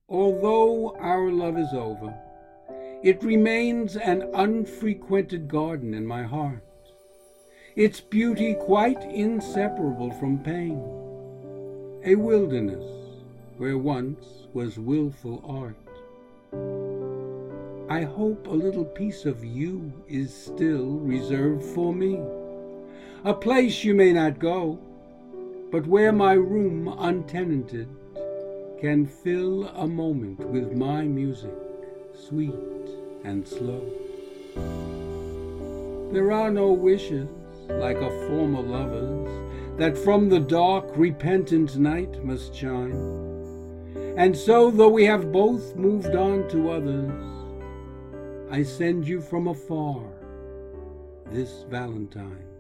Although our love is over, it remains an unfrequented garden in my heart, its beauty quite inseparable from pain, a wilderness where once was willful art. I hope a little piece of you is still reserved for me, a place you may not go, but where my room untenanted can fill a moment with my music, sweet and slow. There are no wishes like a former lover's that from the dark repentant night must shine. And so, though we have both moved on to others, I send you from afar this Valentine.